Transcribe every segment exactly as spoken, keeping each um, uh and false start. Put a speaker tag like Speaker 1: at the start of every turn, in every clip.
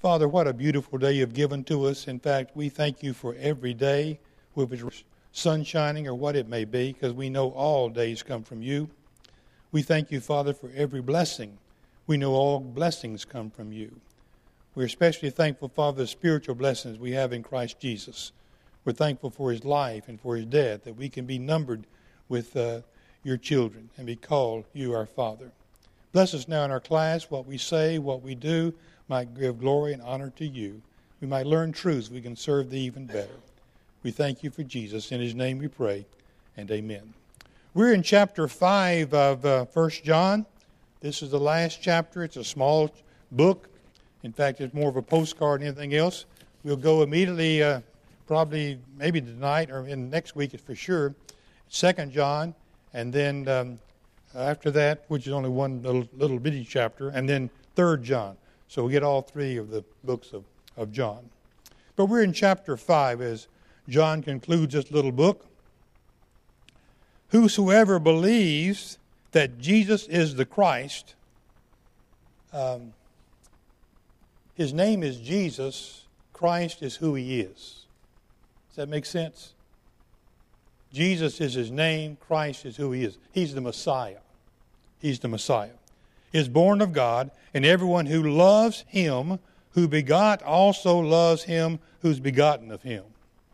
Speaker 1: Father, what a beautiful day you've given to us. In fact, we thank you for every day, whether it's sun shining or what it may be, because we know all days come from you. We thank you, Father, for every blessing. We know all blessings come from you. We're especially thankful, Father, for the spiritual blessings we have in Christ Jesus. We're thankful for his life and for his death, that we can be numbered with uh, your children and be called you our Father. Bless us now in our class, what we say, what we do, might give glory and honor to you. We might learn truths we can serve thee even better. We thank you for Jesus. In his name we pray, and amen. We're in chapter five of uh, First John. This is the last chapter. It's a small book. In fact, it's more of a postcard than anything else. We'll go immediately, uh, probably maybe tonight or in next week for sure, Second John, and then um, after that, which is only one little, little bitty chapter, and then Third John. So we get all three of the books of, of John. But we're in chapter five as John concludes this little book. Whosoever believes that Jesus is the Christ, um, his name is Jesus, Christ is who he is. Does that make sense? Jesus is his name, Christ is who he is. He's the Messiah. He's the Messiah. Is born of God, and everyone who loves him, who begot, also loves him who's begotten of him.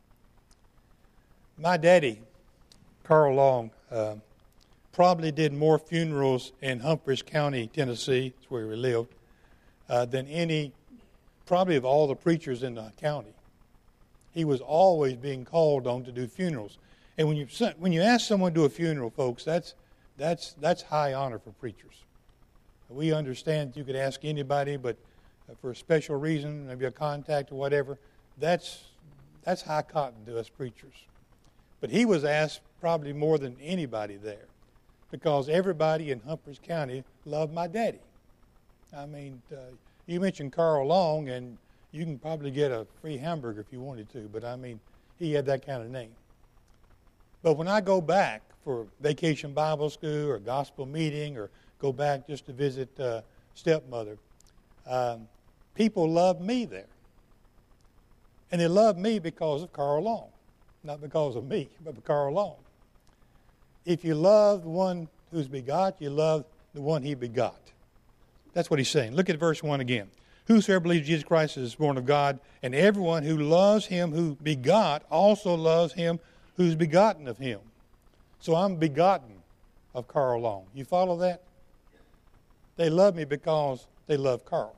Speaker 1: My daddy, Carl Long, uh, probably did more funerals in Humphreys County, Tennessee, that's where he lived, uh, than any, probably of all the preachers in the county. He was always being called on to do funerals. And when you when you ask someone to do a funeral, folks, that's that's that's high honor for preachers. We understand you could ask anybody, but for a special reason, maybe a contact or whatever, that's that's high cotton to us preachers. But he was asked probably more than anybody there, because everybody in Humphreys County loved my daddy. I mean, uh, you mentioned Carl Long, and you can probably get a free hamburger if you wanted to, but I mean, he had that kind of name. But when I go back for Vacation Bible School or gospel meeting or go back just to visit uh, stepmother, um, people love me there. And they love me because of Carl Long. Not because of me, but because Carl Long. If you love the one who's begot, you love the one he begot. That's what he's saying. Look at verse one again. Whosoever believes Jesus Christ is born of God, and everyone who loves him who begot also loves him who's begotten of him. So I'm begotten of Carl Long. You follow that? They love me because they love Carl.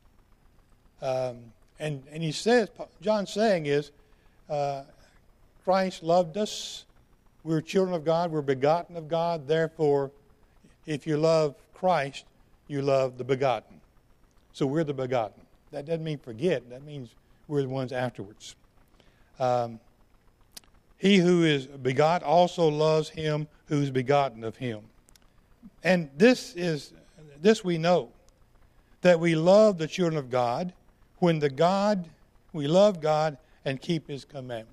Speaker 1: Um, and, and he says, John's saying is, uh, Christ loved us. We're children of God. We're begotten of God. Therefore, if you love Christ, you love the begotten. So we're the begotten. That doesn't mean forget. That means we're the ones afterwards. Um, he who is begot also loves him who's begotten of him. And this is this we know, that we love the children of God when the God we love God and keep his commandments.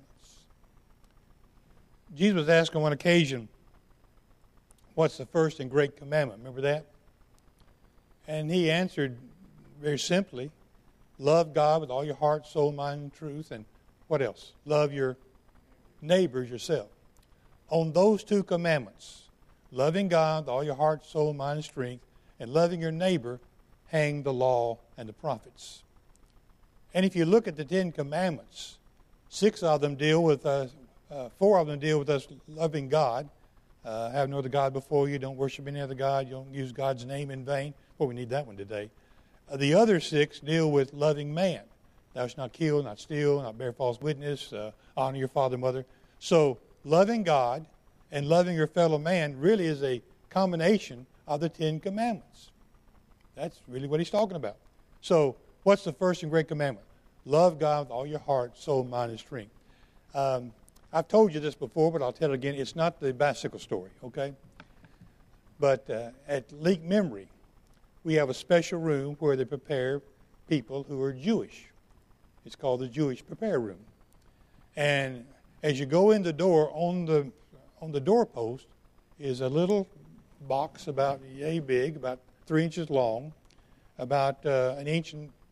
Speaker 1: Jesus was asked on one occasion, what's the first and great commandment? Remember that? And he answered very simply, love God with all your heart, soul, mind, and truth. And what else? Love your neighbors yourself. On those two commandments, loving God with all your heart, soul, mind, and strength, and loving your neighbor, hang the law and the prophets. And if you look at the Ten Commandments, six of them deal with us, uh, four of them deal with us loving God. Uh, have no other God before you. Don't worship any other God. You don't use God's name in vain. Well, we need that one today. Uh, the other six deal with loving man. Thou shalt not kill, not steal, not bear false witness, uh, honor your father and mother. So loving God and loving your fellow man really is a combination of the Ten Commandments. That's really what he's talking about. So what's the first and great commandment? Love God with all your heart, soul, mind, and strength. Um, I've told you this before, but I'll tell it again. It's not the bicycle story, okay? But uh, at Leak Memory, we have a special room where they prepare people who are Jewish. It's called the Jewish Prepare Room. And as you go in the door, on the on the doorpost is a little box about yay big, about three inches long, about uh, an inch and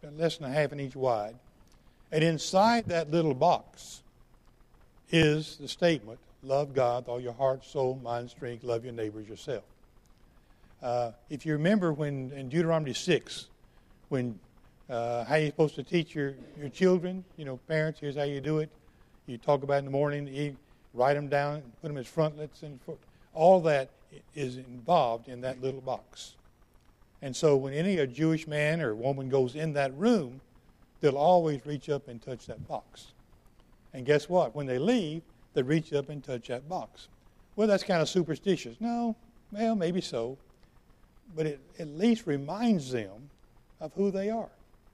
Speaker 1: less than a half an inch wide. And inside that little box is the statement, love God with all your heart, soul, mind, strength, love your neighbor as yourself. Uh, if you remember when in Deuteronomy six, when uh, how you're supposed to teach your, your children, you know, parents, here's how you do it. You talk about it in the morning, you write them down, put them as frontlets, and all that is involved in that little box. And so when any a Jewish man or woman goes in that room, they'll always reach up and touch that box. And guess what? When they leave, they reach up and touch that box. Well, that's kind of superstitious. No, well, maybe so. But it at least reminds them of who they are.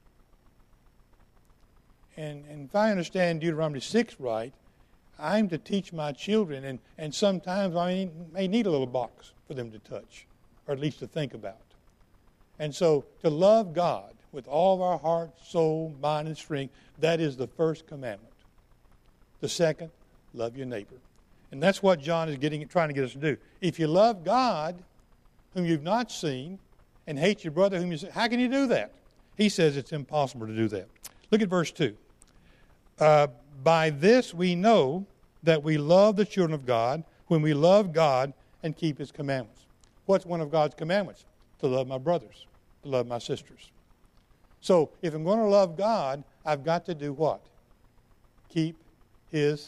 Speaker 1: And, and if I understand Deuteronomy six right, I'm to teach my children, and, and sometimes I may need a little box for them to touch, or at least to think about. And so to love God with all of our heart, soul, mind, and strength, that is the first commandment. The second, love your neighbor. And that's what John is getting, trying to get us to do. If you love God, whom you've not seen, and hate your brother whom you see, how can you do that? He says it's impossible to do that. Look at verse two. Uh, By this we know that we love the children of God when we love God and keep His commandments. What's one of God's commandments? To love my brothers, to love my sisters. So if I'm going to love God, I've got to do what? Keep His,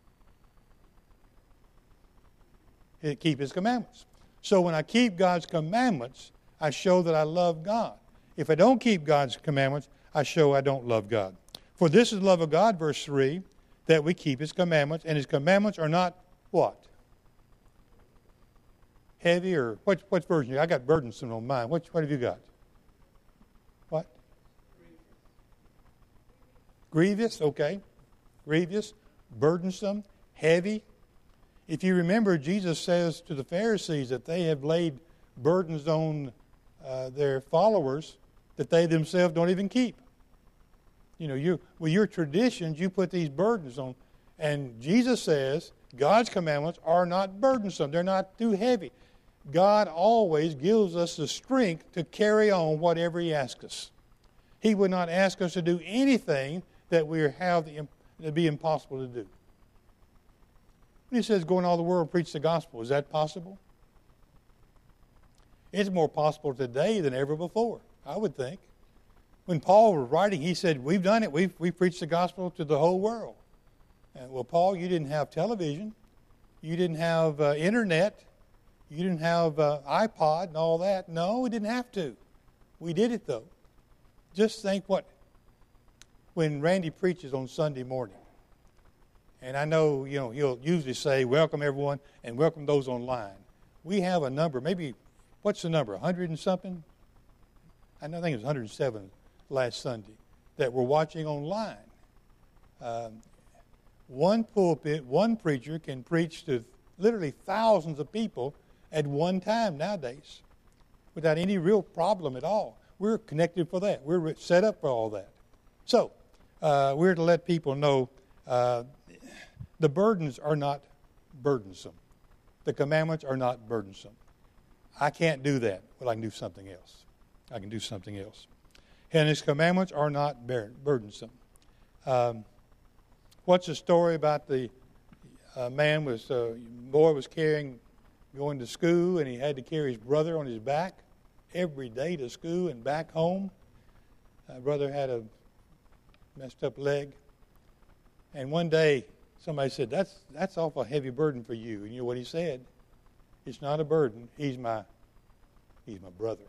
Speaker 1: keep His commandments. So when I keep God's commandments, I show that I love God. If I don't keep God's commandments, I show I don't love God. For this is the love of God, verse three, that we keep His commandments, and His commandments are not what? Heavy, or what, what version? I got burdensome on mine. What, what have you got? What? Grievous, okay. Grievous, burdensome, heavy. If you remember, Jesus says to the Pharisees that they have laid burdens on uh, their followers that they themselves don't even keep. You know, you with your traditions, you put these burdens on. And Jesus says God's commandments are not burdensome. They're not too heavy. God always gives us the strength to carry on whatever He asks us. He would not ask us to do anything that we have the, to be impossible to do. When He says, go in all the world and preach the gospel, is that possible? It's more possible today than ever before, I would think. When Paul was writing, he said, we've done it. We've, we've preached the gospel to the whole world. And, well, Paul, you didn't have television. You didn't have uh, internet. You didn't have uh, iPod and all that. No, we didn't have to. We did it, though. Just think what, when Randy preaches on Sunday morning, and I know, you know, he'll usually say, welcome everyone, and welcome those online. We have a number, maybe, what's the number, one hundred and something? I know, I think it was one hundred seven last Sunday, that we're watching online. Um, one pulpit, one preacher can preach to literally thousands of people at one time nowadays without any real problem at all. We're connected for that. We're set up for all that. So, uh, we're to let people know uh, the burdens are not burdensome. The commandments are not burdensome. I can't do that. Well, I can do something else. I can do something else. And His commandments are not burdensome. Um, what's the story about the uh, man was, uh, boy was carrying, going to school, and he had to carry his brother on his back every day to school and back home. Uh, brother had a messed up leg. And one day, somebody said, that's that's awful heavy burden for you. And you know what he said? It's not a burden. He's my, he's my brother.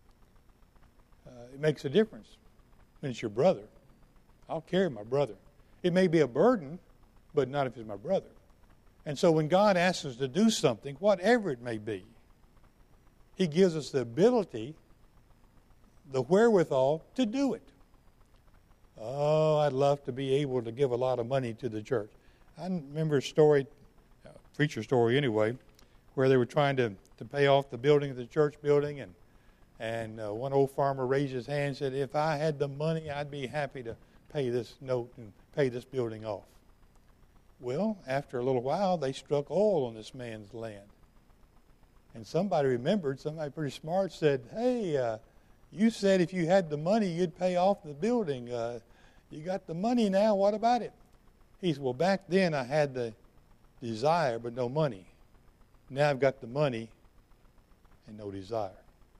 Speaker 1: Uh, it makes a difference when it's your brother. I'll carry my brother. It may be a burden, but not if it's my brother. And so when God asks us to do something, whatever it may be, He gives us the ability, the wherewithal to do it. Oh, I'd love to be able to give a lot of money to the church. I remember a story, a preacher story anyway, where they were trying to, to pay off the building of the church building, and And uh, one old farmer raised his hand and said, if I had the money, I'd be happy to pay this note and pay this building off. Well, after a little while, they struck oil on this man's land. And somebody remembered, somebody pretty smart said, hey, uh, You said if you had the money, you'd pay off the building. Uh, you got the money now. What about it? He said, well, back then I had the desire but no money. Now I've got the money and no desire.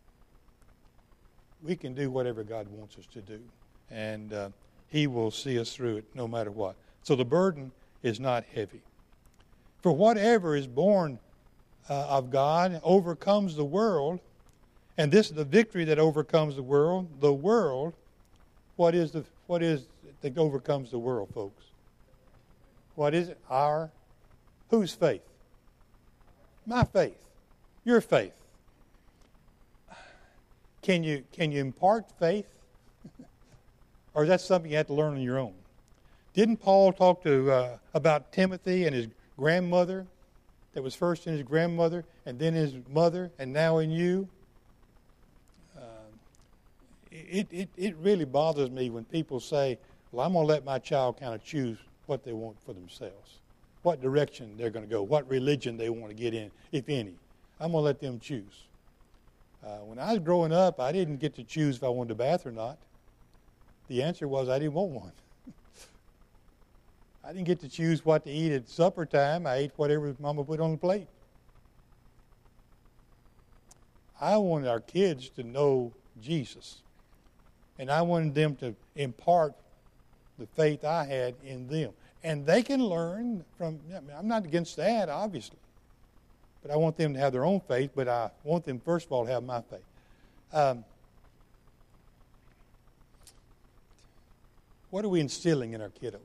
Speaker 1: We can do whatever God wants us to do, and uh, He will see us through it no matter what. So the burden is not heavy. For whatever is born uh, of God overcomes the world, and this is the victory that overcomes the world. The world, what is the what is it that overcomes the world, folks? What is it? Our, whose faith? My faith. Your faith. Can you can you impart faith? Or is that something you have to learn on your own? Didn't Paul talk to uh, about Timothy and his grandmother that was first in his grandmother and then his mother and now in you? Uh, it, it, it really bothers me when people say, well, I'm going to let my child kind of choose what they want for themselves, what direction they're going to go, what religion they want to get in, if any. I'm going to let them choose. Uh, when I was growing up, I didn't get to choose if I wanted a bath or not. The answer was I didn't want one. I didn't get to choose what to eat at supper time. I ate whatever Mama put on the plate. I wanted our kids to know Jesus. And I wanted them to impart the faith I had in them. And they can learn from, I mean, I'm not against that, obviously. But I want them to have their own faith, but I want them, first of all, to have my faith. Um, what are we instilling in our kiddos?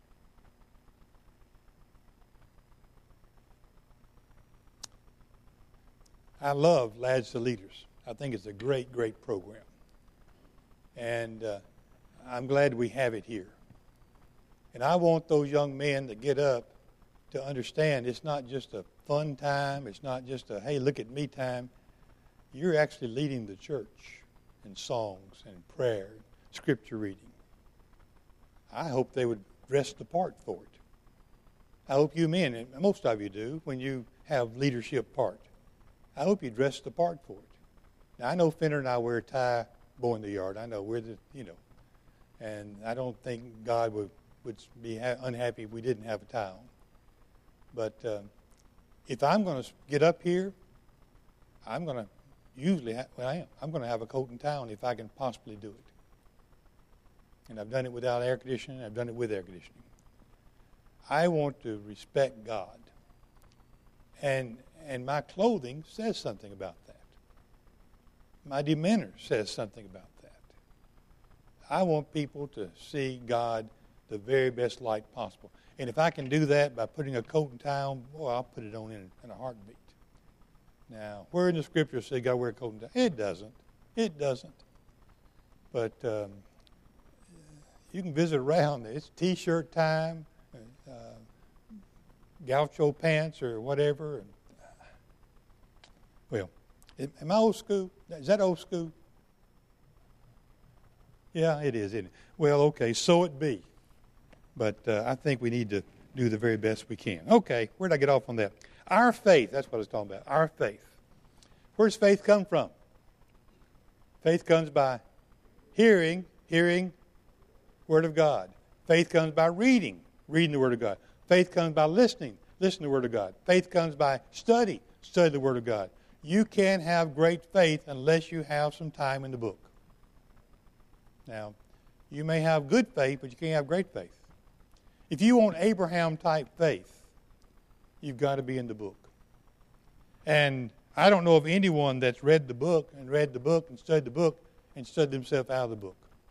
Speaker 1: I love Lads to Leaders. I think it's a great, great program. And uh, I'm glad we have it here. And I want those young men to get up to understand it's not just a fun time. It's not just a, hey, look at me time. You're actually leading the church in songs and prayer, scripture reading. I hope they would dress the part for it. I hope you men, and most of you do, when you have leadership part. I hope you dress the part for it. Now, I know Fenner and I wear a tie, boy in the yard. I know we're the, you know, and I don't think God would, would be ha- unhappy if we didn't have a tie on. But um, if I'm going to get up here, I'm going to usually, ha- well, I am. I'm going to have a coat and tie on if I can possibly do it. And I've done it without air conditioning. I've done it with air conditioning. I want to respect God. And and my clothing says something about that. My demeanor says something about that. I want people to see God the very best light possible. And if I can do that by putting a coat and tie on, boy, I'll put it on in, in a heartbeat. Now, where in the Scripture say you got to wear a coat and tie? It doesn't. It doesn't. But um, you can visit around. It's T-shirt time, uh, gaucho pants or whatever. And, well, am I old school? Is that old school? Yeah, it is, isn't it? Well, okay, so it be. But uh, I think we need to do the very best we can. Okay, where did I get off on that? Our faith, that's what I was talking about, our faith. Where does faith come from? Faith comes by hearing, hearing Word of God. Faith comes by reading, reading the Word of God. Faith comes by listening, listening to the Word of God. Faith comes by study, study the Word of God. You can't have great faith unless you have some time in the book. Now, you may have good faith, but you can't have great faith. If you want Abraham-type faith, you've got to be in the book. And I don't know of anyone that's read the book and read the book and studied the book and studied themselves out of the book.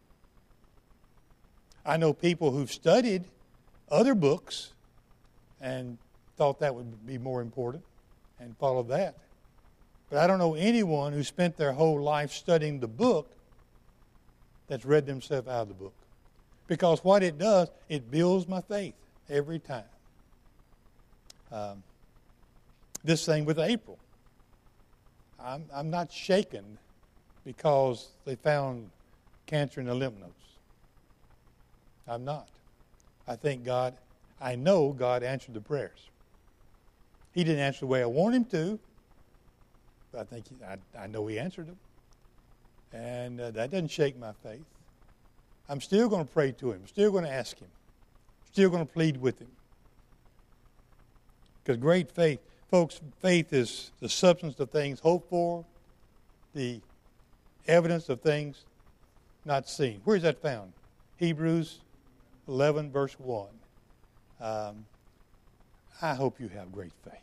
Speaker 1: I know people who've studied other books and thought that would be more important and followed that. But I don't know anyone who spent their whole life studying the book that's read themselves out of the book. Because what it does, it builds my faith every time. Um, this thing with April. I'm, I'm not shaken because they found cancer in the lymph nodes. I'm not. I think God, I know God answered the prayers. He didn't answer the way I want him to, but I think he, I, I know he answered them. And uh, that doesn't shake my faith. I'm still going to pray to him. Still going to ask him. Still going to plead with him. Because great faith, folks, faith is the substance of things hoped for, the evidence of things not seen. Where is that found? Hebrews eleven, verse one. Um, I hope you have great faith.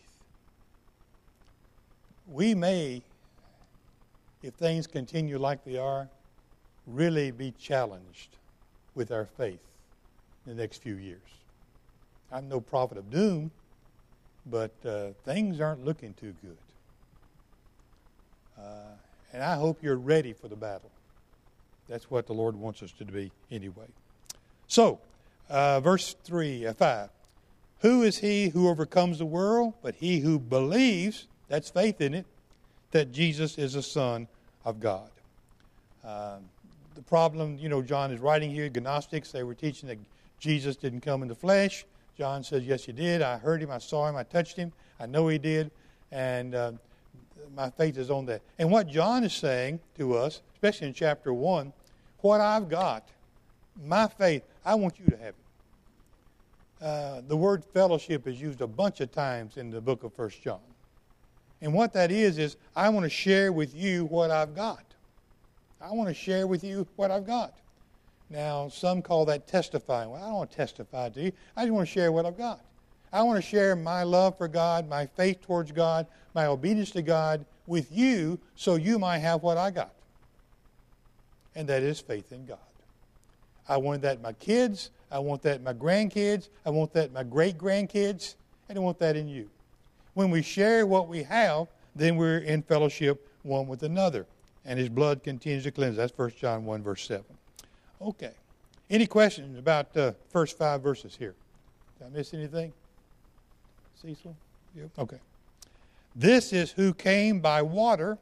Speaker 1: We may, if things continue like they are, really be challenged with our faith in the next few years. I'm no prophet of doom, but uh, things aren't looking too good. Uh, and I hope you're ready for the battle. That's what the Lord wants us to be anyway. So, uh, verse three, uh, five. Who is he who overcomes the world? But he who believes, that's faith in it, that Jesus is the Son of God. Um, the problem, you know, John is writing here, Gnostics, they were teaching that Jesus didn't come in the flesh. John says, yes, he did. I heard him, I saw him, I touched him. I know he did. And uh, my faith is on that. And what John is saying to us, especially in chapter one, what I've got, my faith, I want you to have it. Uh, the word fellowship is used a bunch of times in the book of First John. And what that is, is I want to share with you what I've got. I want to share with you what I've got. Now, some call that testifying. Well, I don't want to testify to you. I just want to share what I've got. I want to share my love for God, my faith towards God, my obedience to God with you so you might have what I got. And that is faith in God. I want that in my kids. I want that in my grandkids. I want that in my great-grandkids. And I want that in you. When we share what we have, then we're in fellowship one with another. And his blood continues to cleanse. That's First John one, verse seven. Okay. Any questions about the uh, first five verses here? Did I miss anything? Cecil? Yep. Okay. This is who came by water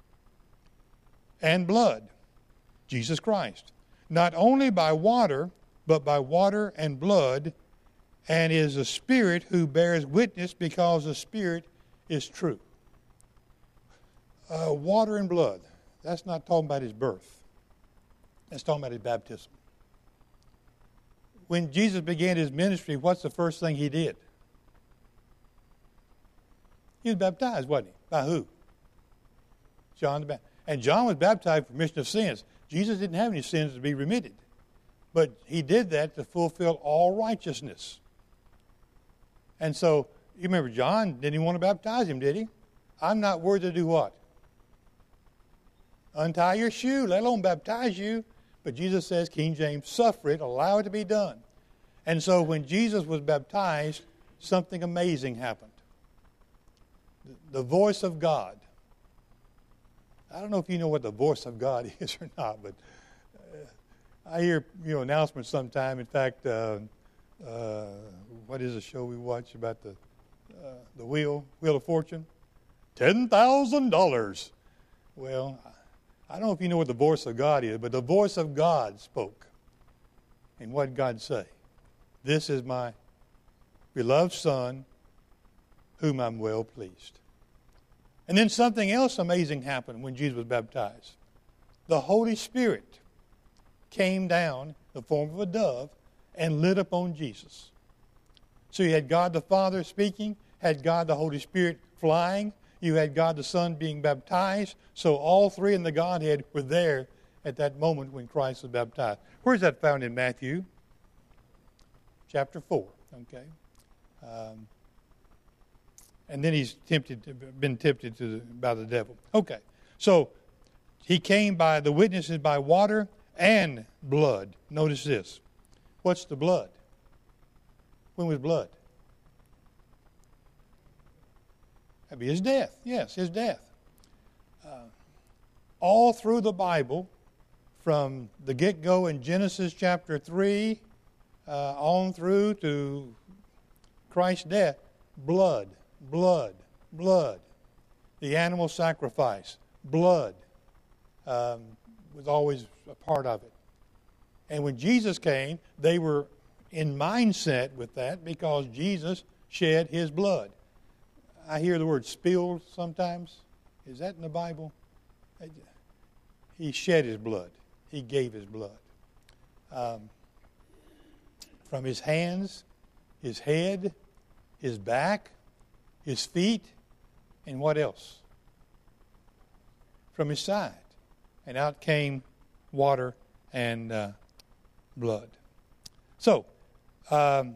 Speaker 1: and blood, Jesus Christ. Not only by water, but by water and blood, and is the Spirit who bears witness, because the Spirit is true. Uh, water and blood. That's not talking about his birth. That's talking about his baptism. When Jesus began his ministry, what's the first thing he did? He was baptized, wasn't he? By who? John the Baptist. And John was baptized for remission of sins. Jesus didn't have any sins to be remitted. But he did that to fulfill all righteousness. And so, you remember, John didn't even want to baptize him, did he? I'm not worthy to do what? Untie your shoe, let alone baptize you. But Jesus says, King James, suffer it, allow it to be done. And so when Jesus was baptized, something amazing happened. The voice of God. I don't know if you know what the voice of God is or not, but uh, I hear, you know, announcements sometime. In fact, uh, uh, what is the show we watch about the uh, the wheel, Wheel of Fortune? ten thousand dollars. Well, I don't know if you know what the voice of God is, but the voice of God spoke. And what did God say? This is my beloved Son, whom I'm well pleased. And then something else amazing happened when Jesus was baptized. The Holy Spirit came down in the form of a dove and lit upon Jesus. So you had God the Father speaking, had God the Holy Spirit flying, you had God the Son being baptized. So all three in the Godhead were there at that moment when Christ was baptized. Where's that found in Matthew? Chapter four. Okay. Um, and then he's tempted, been tempted to, by the devil. Okay. So he came by the witnesses by water and blood. Notice this. What's the blood? When was blood? That'd be his death. Yes, his death. Uh, all through the Bible, from the get-go in Genesis chapter three, uh, on through to Christ's death, blood, blood, blood. The animal sacrifice, blood, um, was always a part of it. And when Jesus came, they were in mindset with that because Jesus shed his blood. I hear the word spilled sometimes. Is that in the Bible? He shed his blood. He gave his blood. Um, from his hands, his head, his back, his feet, and what else? From his side. And out came water and uh, blood. So, um,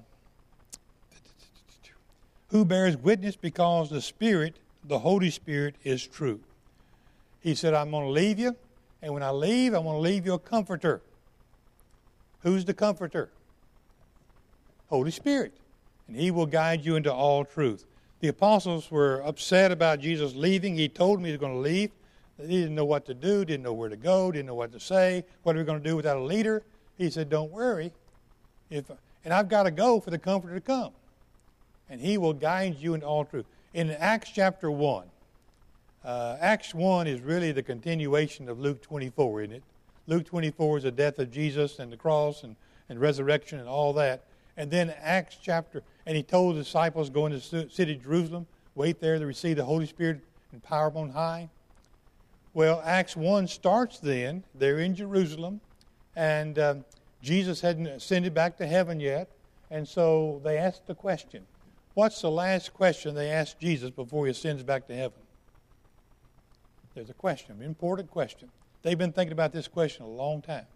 Speaker 1: who bears witness because the Spirit, the Holy Spirit, is true. He said, I'm going to leave you, and when I leave, I'm going to leave you a comforter. Who's the comforter? Holy Spirit. And he will guide you into all truth. The apostles were upset about Jesus leaving. He told them he was going to leave. They didn't know what to do, didn't know where to go, didn't know what to say. What are we going to do without a leader? He said, don't worry. If, and I've got to go for the comforter to come. And he will guide you into all truth. In Acts chapter one, uh, Acts one is really the continuation of Luke twenty-four, isn't it? Luke twenty-four is the death of Jesus and the cross and, and resurrection and all that. And then Acts chapter, and he told the disciples, go into the city of Jerusalem, wait there to receive the Holy Spirit and power on high. Well, Acts one starts then. They're in Jerusalem, and um, Jesus hadn't ascended back to heaven yet. And so they asked the question, what's the last question they asked Jesus before he ascends back to heaven? There's a question, an important question. They've been thinking about this question a long time.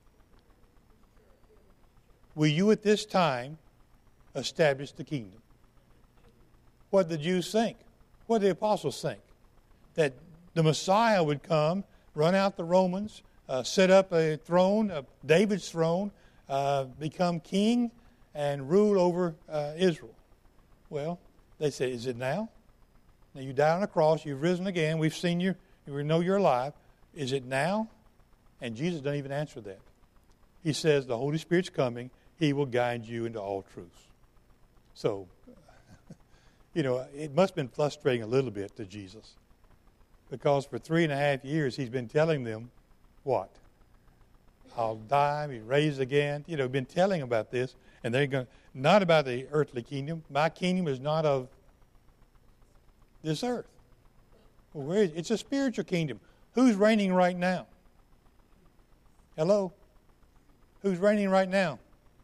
Speaker 1: Will you at this time establish the kingdom? What did the Jews think? What did the apostles think? That the Messiah would come, run out the Romans, uh, set up a throne, uh, David's throne, uh, become king, and rule over uh, Israel. Well, they said, is it now? Now you died on a cross, you've risen again, we've seen you, we know you're alive. Is it now? And Jesus doesn't even answer that. He says, the Holy Spirit's coming, he will guide you into all truths. So, you know, it must have been frustrating a little bit to Jesus. Because for three and a half years, he's been telling them, what? I'll die, be raised again. You know, been telling them about this. And they're going, not about the earthly kingdom. My kingdom is not of this earth. Well, where is it? It's a spiritual kingdom. Who's reigning right now? Hello? Who's reigning right now?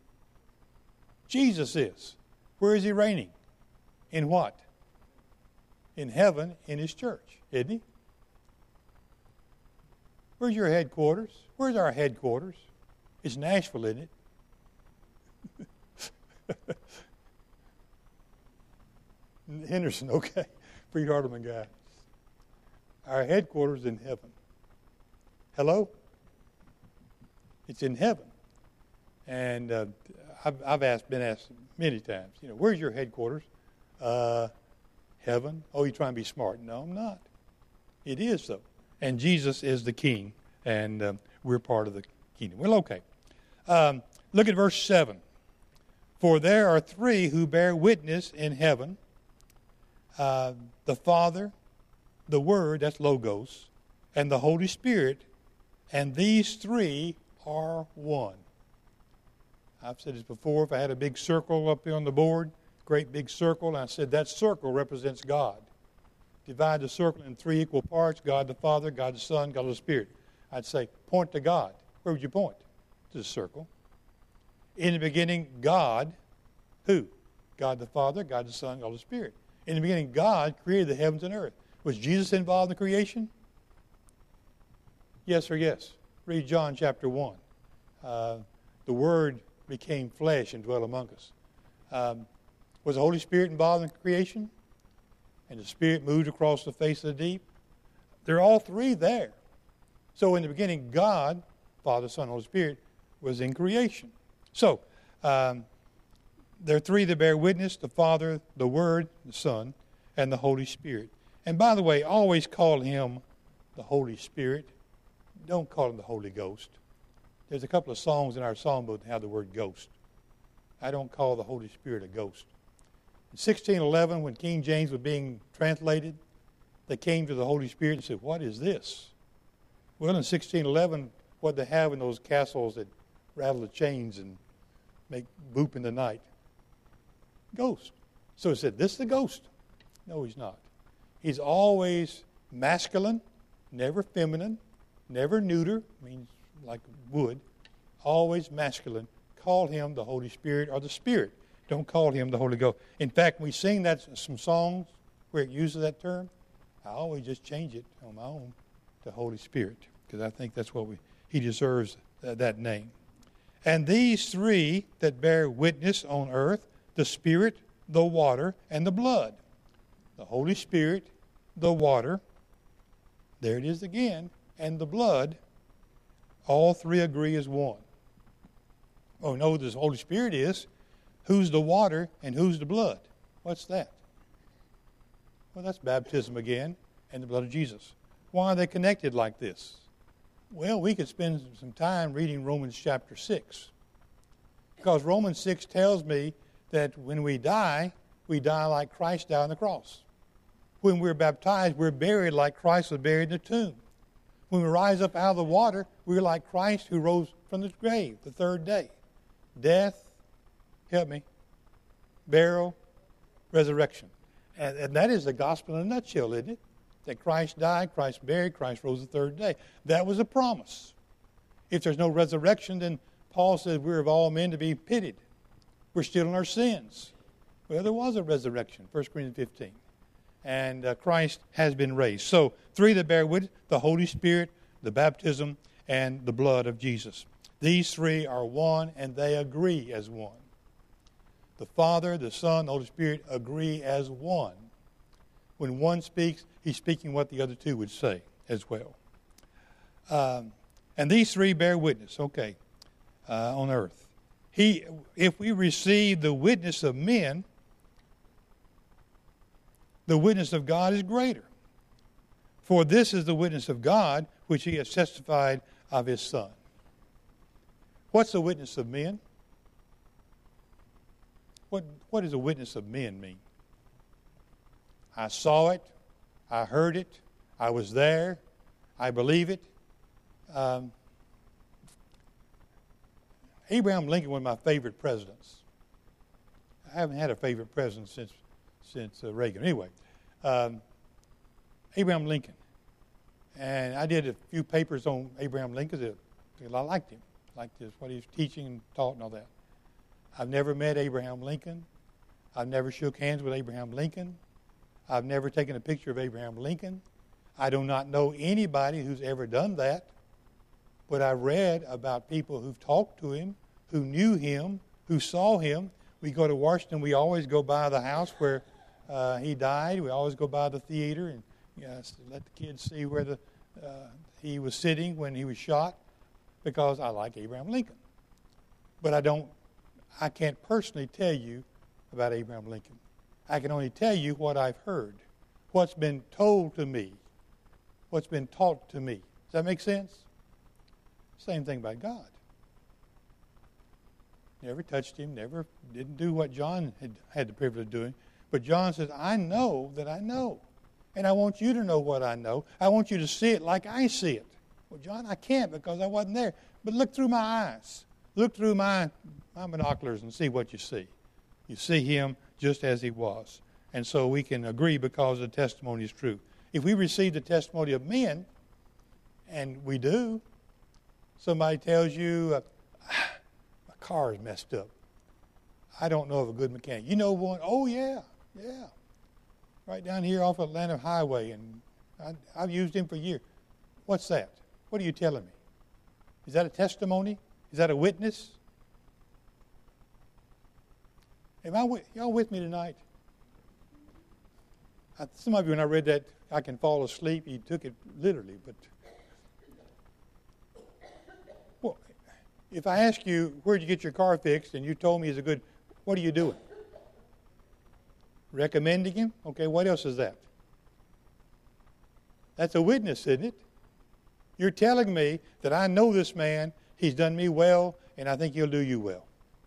Speaker 1: Jesus is. Where is he reigning? In what? In heaven, in his church, isn't he? Where's your headquarters? Where's our headquarters? It's Nashville, isn't it? Henderson, okay. Free Hardeman guy. Our headquarters is in heaven. Hello? It's in heaven. And uh, I've, I've asked, been asked many times, you know, where's your headquarters? Uh, heaven. Oh, you're trying to be smart. No, I'm not. It is so. And Jesus is the king, and um, we're part of the kingdom. Well, okay. Um, look at verse seven. For there are three who bear witness in heaven, uh, the Father, the Word, that's Logos, and the Holy Spirit, and these three are one. I've said this before. If I had a big circle up here on the board, great big circle, and I said that circle represents God. Divide the circle in three equal parts, God the Father, God the Son, God the Spirit. I'd say, point to God. Where would you point? To the circle. In the beginning, God, who? God the Father, God the Son, God the Spirit. In the beginning, God created the heavens and earth. Was Jesus involved in the creation? Yes or yes? Read John chapter one. Uh, the Word became flesh and dwelt among us. Um, was the Holy Spirit involved in creation? And the Spirit moved across the face of the deep? They're all three there. So in the beginning, God, Father, Son, Holy Spirit, was in creation. So, um, there are three that bear witness, the Father, the Word, the Son, and the Holy Spirit. And by the way, always call him the Holy Spirit. Don't call him the Holy Ghost. There's a couple of songs in our songbook that have the word ghost. I don't call the Holy Spirit a ghost. In sixteen eleven, when King James was being translated, they came to the Holy Spirit and said, what is this? Well, in sixteen eleven, what they have in those castles that rattle the chains and make boop in the night? Ghost. So he said, this is the ghost. No, he's not. He's always masculine, never feminine. never neuter, means like would, always masculine. Call him the Holy Spirit or the Spirit. Don't call him the Holy Ghost. In fact, we sing that some songs where it uses that term. I always just change it on my own to Holy Spirit because I think that's what we, he deserves uh, that name. And these three that bear witness on earth, the Spirit, the water, and the blood. The Holy Spirit, the water, there it is again, and the blood, all three agree as one. Oh, no, the Holy Spirit is. Who's the water and who's the blood? What's that? Well, that's baptism again and the blood of Jesus. Why are they connected like this? Well, we could spend some time reading Romans chapter six. Because Romans six tells me that when we die, we die like Christ died on the cross. When we're baptized, we're buried like Christ was buried in the tomb. When we rise up out of the water, we're like Christ who rose from the grave the third day. Death, help me, burial, resurrection. And, and that is the gospel in a nutshell, isn't it? That Christ died, Christ buried, Christ rose the third day. That was a promise. If there's no resurrection, then Paul says we're of all men to be pitied. We're still in our sins. Well, there was a resurrection, First Corinthians fifteen. And uh, Christ has been raised. So, three that bear witness, the Holy Spirit, the baptism, and the blood of Jesus. These three are one, and they agree as one. The Father, the Son, the Holy Spirit agree as one. When one speaks, he's speaking what the other two would say as well. Um, and these three bear witness, okay, uh, on earth. He, if we receive the witness of men, the witness of God is greater. For this is the witness of God, which he has testified of his Son. What's the witness of men? What, what does a witness of men mean? I saw it. I heard it. I was there. I believe it. Um, Abraham Lincoln, one of my favorite presidents. I haven't had a favorite president since since uh, Reagan. Anyway, um, Abraham Lincoln. And I did a few papers on Abraham Lincoln because I liked him. I liked his, what he was teaching and taught and all that. I've never met Abraham Lincoln. I've never shook hands with Abraham Lincoln. I've never taken a picture of Abraham Lincoln. I do not know anybody who's ever done that. But I read about people who've talked to him, who knew him, who saw him. We go to Washington, we always go by the house where uh, he died. We always go by the theater and you know, let the kids see where the, uh, he was sitting when he was shot because I like Abraham Lincoln. But I don't, I can't personally tell you about Abraham Lincoln. I can only tell you what I've heard, what's been told to me, what's been taught to me. Does that make sense? Same thing about God. Never touched him, never didn't do what John had had the privilege of doing. But John says, I know that I know. And I want you to know what I know. I want you to see it like I see it. Well, John, I can't because I wasn't there. But look through my eyes. Look through my, my binoculars and see what you see. You see him just as he was. And so we can agree because the testimony is true. If we receive the testimony of men, and we do, somebody tells you, uh, my car is messed up. I don't know of a good mechanic. You know one? Oh, yeah, yeah. Right down here off Atlanta Highway, and I, I've used him for years. What's that? What are you telling me? Is that a testimony? Is that a witness? Am I with, y'all with me tonight? I, some of you, when I read that, I can fall asleep. You took it literally, but well, if I ask you, where'd you get your car fixed, and you told me it's a good, what are you doing? Recommending him? Okay, what else is that? That's a witness, isn't it? You're telling me that I know this man, he's done me well, and I think he'll do you well.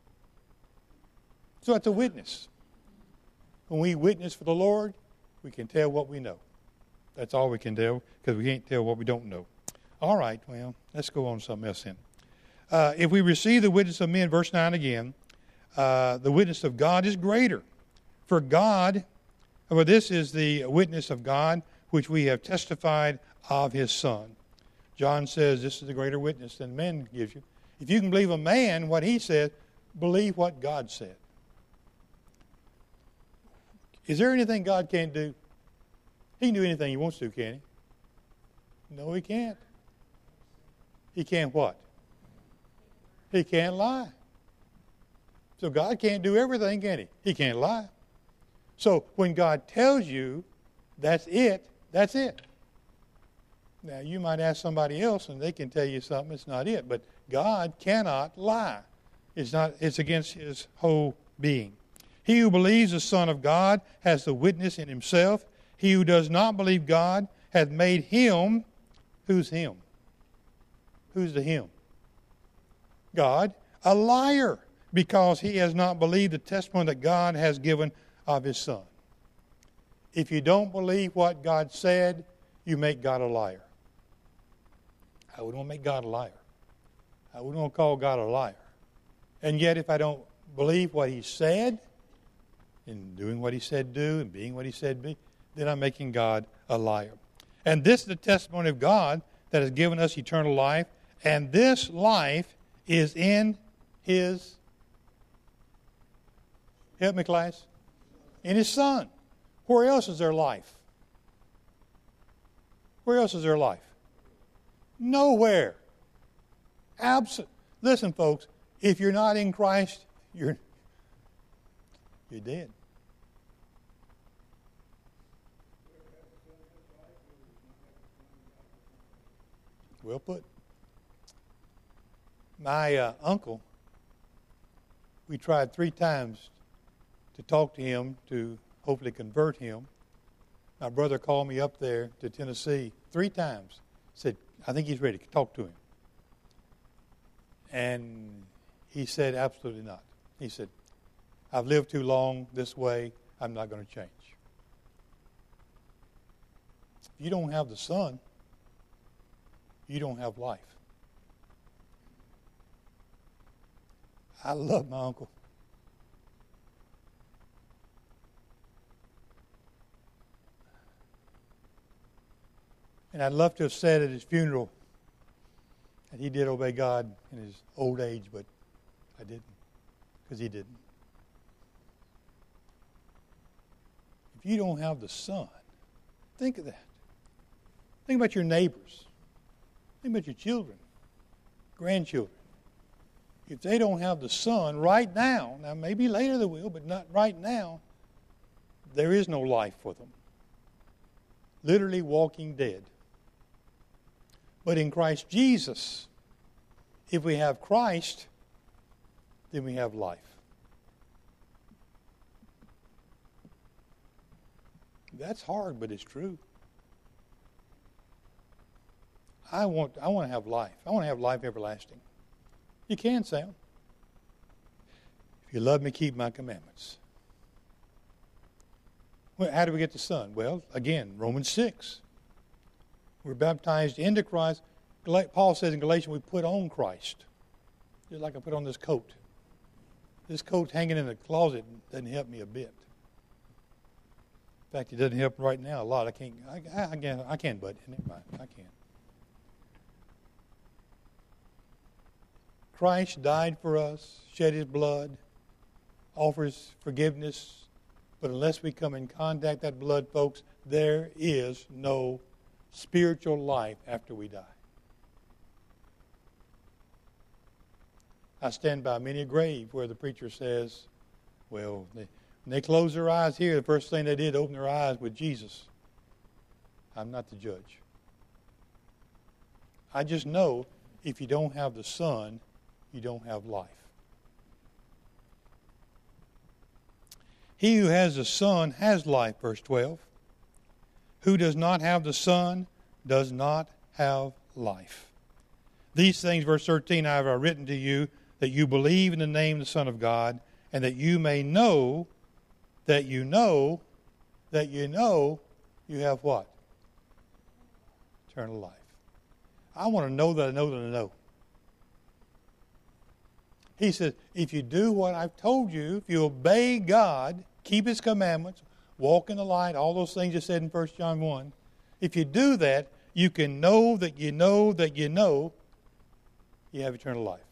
Speaker 1: So it's a witness. When we witness for the Lord, we can tell what we know. That's all we can tell, because we can't tell what we don't know. All right, well, let's go on to something else then. Uh, if we receive the witness of men, verse nine again, uh, the witness of God is greater. For God, for this is the witness of God, which we have testified of his Son. John says this is the greater witness than man gives you. If you can believe a man, what he said, believe what God said. Is there anything God can't do? He can do anything he wants to, can he? No, he can't. He can't what? He can't lie. So God can't do everything, can he? He can't lie. So when God tells you that's it, that's it. Now, you might ask somebody else and they can tell you something, it's not it. But God cannot lie. It's not. It's against his whole being. He who believes the Son of God has the witness in himself. He who does not believe God hath made him, who's him? Who's the him? God, a liar, because he has not believed the testimony that God has given of his Son. If you don't believe what God said, you make God a liar. I wouldn't want to make God a liar. I wouldn't want to call God a liar. And yet, if I don't believe what he said, and doing what he said do, and being what he said be, then I'm making God a liar. And this is the testimony of God that has given us eternal life, and this life is in his, help me class, in his Son. Where else is there life? Where else is there life? Nowhere. Absent. Listen, folks, if you're not in Christ, you're you're dead. Well put. My uh, uncle, we tried three times to talk to him to hopefully convert him. My brother called me up there to Tennessee three times. Said, I think he's ready. Talk to him. And he said, absolutely not. He said, I've lived too long this way. I'm not going to change. If you don't have the Son, you don't have life. I love my uncle. And I'd love to have said at his funeral that he did obey God in his old age, but I didn't, because he didn't. If you don't have the Son, think of that. Think about your neighbors. Think about your children, grandchildren. If they don't have the Son right now, now maybe later they will, but not right now, there is no life for them. Literally walking dead. But in Christ Jesus, if we have Christ, then we have life. That's hard, but it's true. I want, I want to have life. I want to have life everlasting. You can, Sam. If you love me, keep my commandments. Well, how do we get the Son? Well, again, Romans six. We're baptized into Christ. Paul says in Galatians, we put on Christ. Just like I put on this coat. This coat hanging in the closet doesn't help me a bit. In fact, it doesn't help right now a lot. I can't, I, I, I can't, I can't, but never mind, I can't. Christ died for us, shed his blood, offers forgiveness, but unless we come in contact with that blood, folks, there is no spiritual life after we die. I stand by many a grave where the preacher says, well, they, when they closed their eyes here, the first thing they did, open their eyes with Jesus. I'm not the judge. I just know if you don't have the Son, you don't have life. He who has the Son has life, verse twelve. Who does not have the Son does not have life. These things, verse thirteen, I have written to you, that you believe in the name of the Son of God, and that you may know, that you know, that you know you have what? Eternal life. I want to know that I know that I know. He says, if you do what I've told you, if you obey God, keep his commandments, walk in the light, all those things you said in First John one, if you do that, you can know that you know that you know you have eternal life.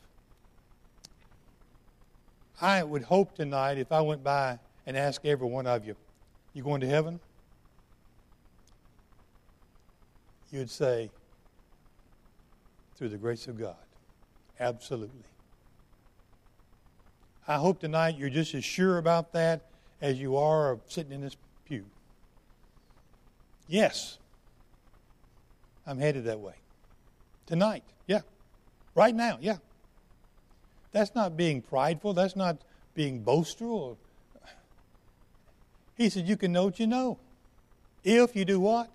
Speaker 1: I would hope tonight if I went by and asked every one of you, you going to heaven? You'd say, through the grace of God, absolutely. I hope tonight you're just as sure about that as you are of sitting in this pew. Yes, I'm headed that way. Tonight, yeah. Right now, yeah. That's not being prideful. That's not being boastful. He said, you can know what you know. If you do what?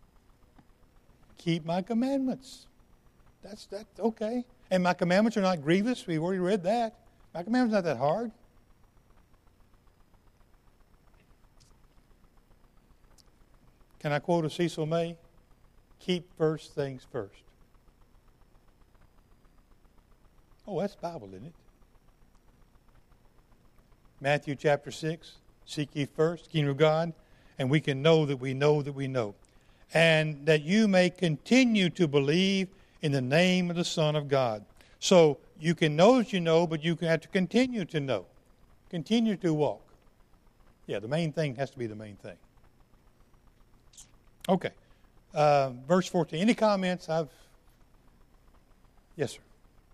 Speaker 1: Keep my commandments. That's that okay. And my commandments are not grievous. We've already read that. My commandments are not that hard. Can I quote a Cecil May? Keep first things first. Oh, that's Bible, isn't it? Matthew chapter six. Seek ye first the kingdom of God, and we can know that we know that we know. And that you may continue to believe in the name of the Son of God. So you can know that you know, but you have to continue to know. Continue to walk. Yeah, the main thing has to be the main thing. Okay. Uh, verse fourteen. Any comments? I've. Yes, sir.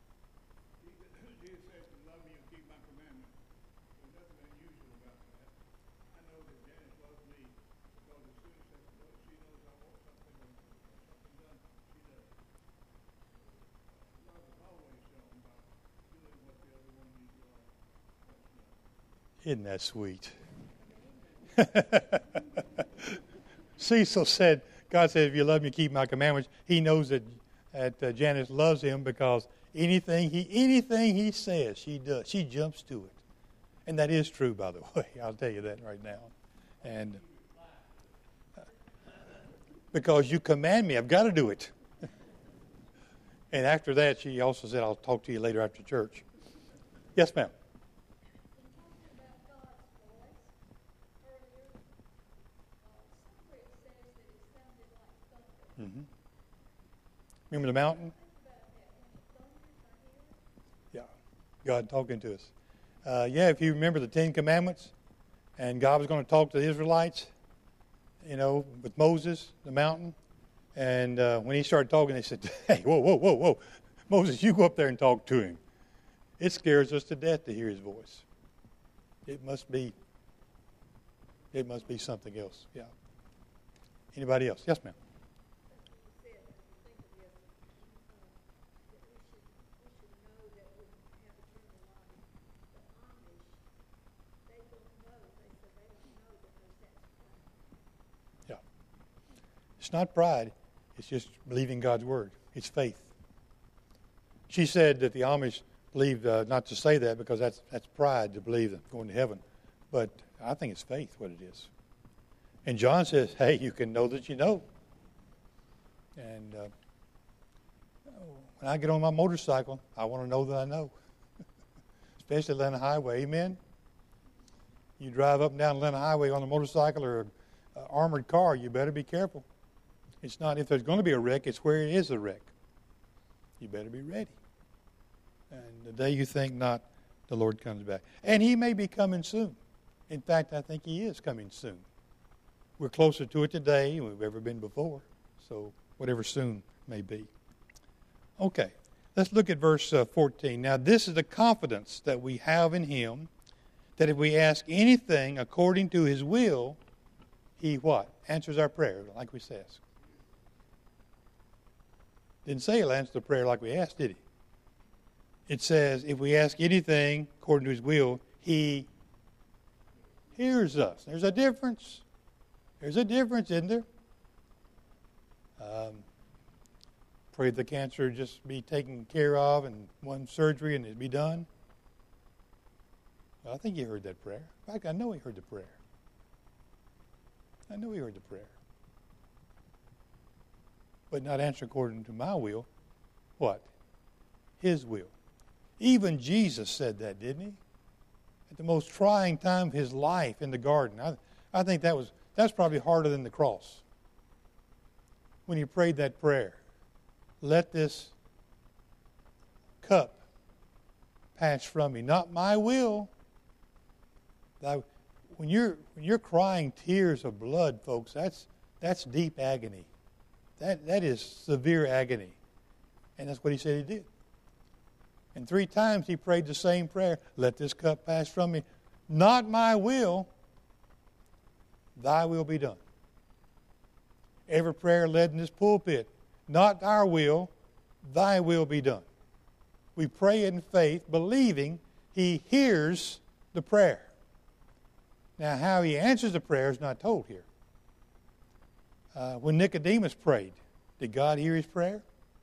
Speaker 2: Jesus says to love me and keep my commandments. There's nothing unusual about that. I know that Janice loves me because as soon as she knows I want something or something done, she does it. Love is always shown by doing what the other one needs to wants done.
Speaker 1: Isn't that sweet? Cecil said, God said, if you love me, keep my commandments. He knows that, that uh, Janice loves him because anything he anything he says, she does. She jumps to it. And that is true, by the way. I'll tell you that right now. And uh, because you command me, I've got to do it. And after that, she also said, I'll talk to you later after church. Yes, ma'am. Mm-hmm. Remember the mountain? Yeah, God talking to us. Uh, yeah, if you remember the Ten Commandments, and God was going to talk to the Israelites, you know, with Moses, the mountain, and uh, when he started talking, they said, hey, whoa, whoa, whoa, whoa, Moses, you go up there and talk to him. It scares us to death to hear his voice. It must be, it must be something else, yeah. Anybody else? Yes, ma'am. It's not pride. It's just believing God's word. It's faith. She said that the Amish believed uh, not to say that because that's that's pride to believe that going to heaven. But I think it's faith what it is. And John says, hey, you can know that you know. And uh, when I get on my motorcycle, I want to know that I know. Especially Atlanta Highway. Amen? You drive up and down Atlanta Highway on a motorcycle or an armored car, you better be careful. It's not if there's going to be a wreck, it's where it is a wreck. You better be ready. And the day you think not, the Lord comes back. And he may be coming soon. In fact, I think he is coming soon. We're closer to it today than we've ever been before. So whatever soon may be. Okay, let's look at verse uh, fourteen. Now this is the confidence that we have in him, that if we ask anything according to his will, he what? Answers our prayer, like we said. Didn't say he'll answer the prayer like we asked, did he? It says, if we ask anything according to his will, he hears us. There's a difference. There's a difference, isn't there? Um, pray the cancer just be taken care of and one surgery and it'd be done. Well, I think he heard that prayer. In fact, I know he heard the prayer. I know he heard the prayer. But not answer according to my will. What? His will. Even Jesus said that, didn't he? At the most trying time of his life in the garden. I, I think that was that's probably harder than the cross. when he prayed that prayer, let this cup pass from me. Not my will. Thy, when you're when you're crying tears of blood, folks, that's that's deep agony. That that is severe agony. And that's what he said he did. And three times he prayed the same prayer. Let this cup pass from me. Not my will, thy will be done. Every prayer led in this pulpit. Not our will, thy will be done. We pray in faith, believing he hears the prayer. Now, how he answers the prayer is not told here. Uh, when Nicodemus prayed, did God hear his prayer?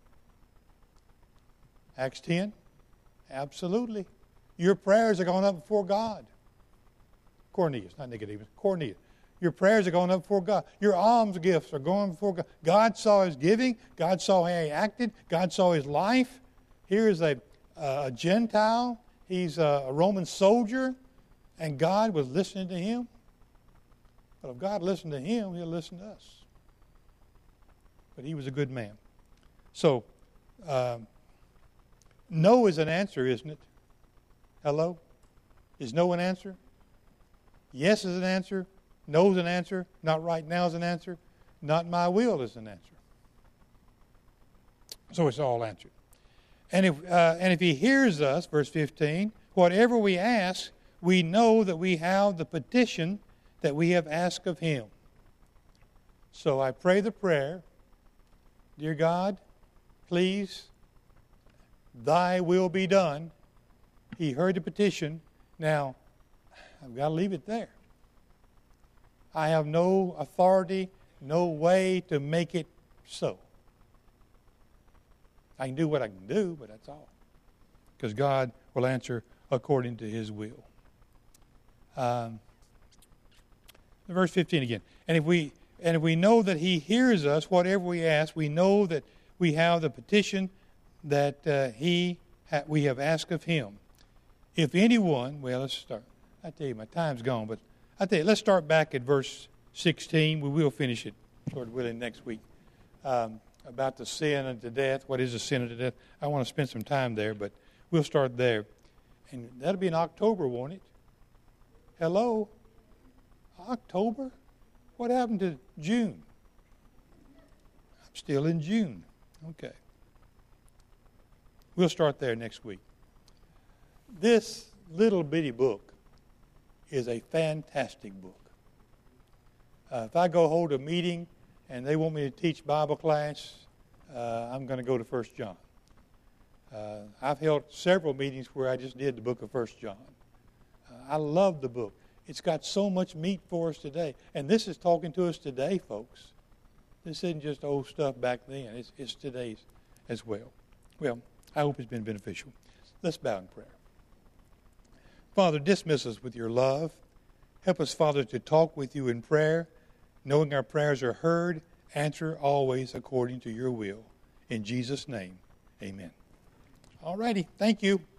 Speaker 1: Acts ten? Absolutely. Your prayers are going up before God. Cornelius, not Nicodemus. Cornelius. Your prayers are going up before God. Your alms gifts are going before God. God saw his giving. God saw how he acted. God saw his life. Here is a, a Gentile. He's a Roman soldier. And God was listening to him. But if God listened to him, he'll listen to us. But he was a good man. So, um, no is an answer, isn't it? Hello? Is no an answer? Yes is an answer. No is an answer. Not right now is an answer. Not my will is an answer. So it's all answered. And if uh, and if he hears us, verse fifteen, whatever we ask, we know that we have the petition that we have asked of him. So I pray the prayer, dear God, please, thy will be done. He heard the petition. Now, I've got to leave it there. I have no authority, no way to make it so. I can do what I can do, but that's all. Because God will answer according to his will. Um, verse fifteen again. And if we and if we know that he hears us, whatever we ask, we know that we have the petition that uh, he ha- we have asked of him. If anyone, well, let's start. I tell you, my time's gone, but I tell you, let's start back at verse sixteen. We will finish it, Lord willing, next week. Um, about the sin unto death. What is the sin unto death? I want to spend some time there, but we'll start there. And that'll be in October, won't it? Hello? October? What happened to June? I'm still in June. Okay. We'll start there next week. This little bitty book is a fantastic book. Uh, if I go hold a meeting and they want me to teach Bible class, uh, I'm going to go to First John. Uh, I've held several meetings where I just did the book of First John. Uh, I love the book. It's got so much meat for us today. And this is talking to us today, folks. This isn't just old stuff back then. It's, it's today's as well. Well, I hope it's been beneficial. Let's bow in prayer. Father, dismiss us with your love. Help us, Father, to talk with you in prayer, knowing our prayers are heard. Answer always according to your will. In Jesus' name, amen. All righty. Thank you.